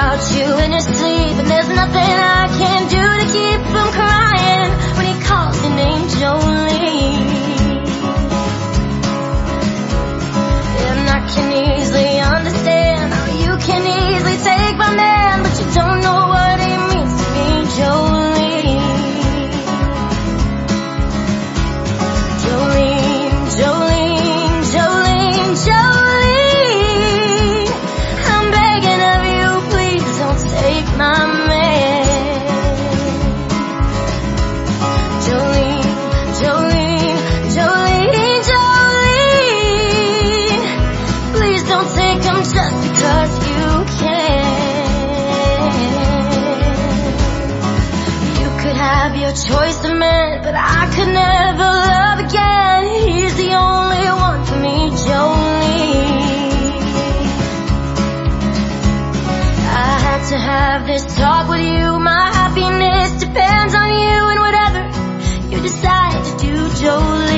about you in your sleep, and there's nothing I can do to keep from crying when he calls your name, Jolene. And I can easily understand how you can easily take my man, but you don't know what he means to me, Jolene. Jolene, Jolene, Jolene, Jolene, I'm begging of you, please don't take my man. Jolene, Jolene, Jolene, Jolene, please don't take him just because you can. You could have your choice of men, but I could never love again. He's the only one for me, Jolene. I had to have this talk with you. My happiness depends on you, and whatever you decide to do, Jolene.